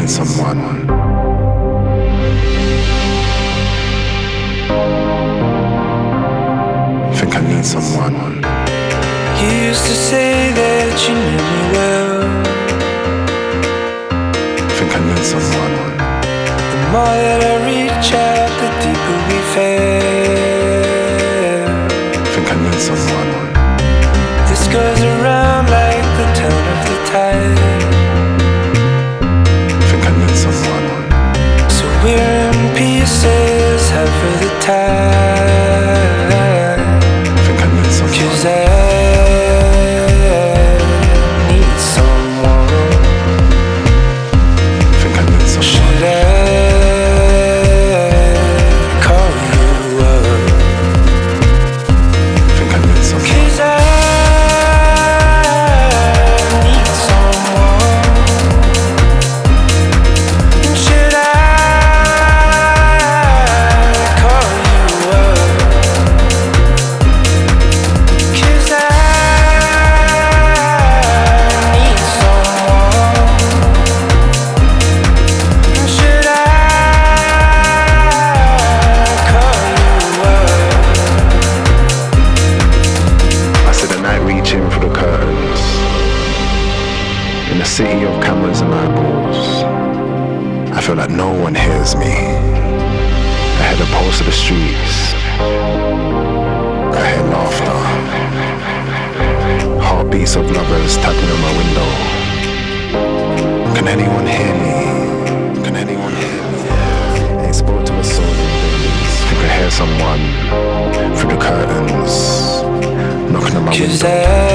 need someone. Think I need someone. You used to say that you knew me well. Think I need someone. The more that I reach out, the deeper we fell. Think I need someone. This goes around like the turn of the tide. Think I need someone. So we're in pieces, half of the time. Think I need someone. 'Cause I need someone. Think I need someone. Should I call you up? Think I need someone. 'Cause I need someone. Should I call you up? 'Cause I need someone. Should I call you up? I said the night reaching for the curtains. In a city of cameras and eyeballs, I feel like no one hears me. I hear the pulse of the streets. I hear laughter. Heartbeats of lovers tapping on my window. Can anyone hear me? Can anyone hear me? Ain't spoke to a soul in days. Think I hear someone through the curtains knocking on my 'Cause window.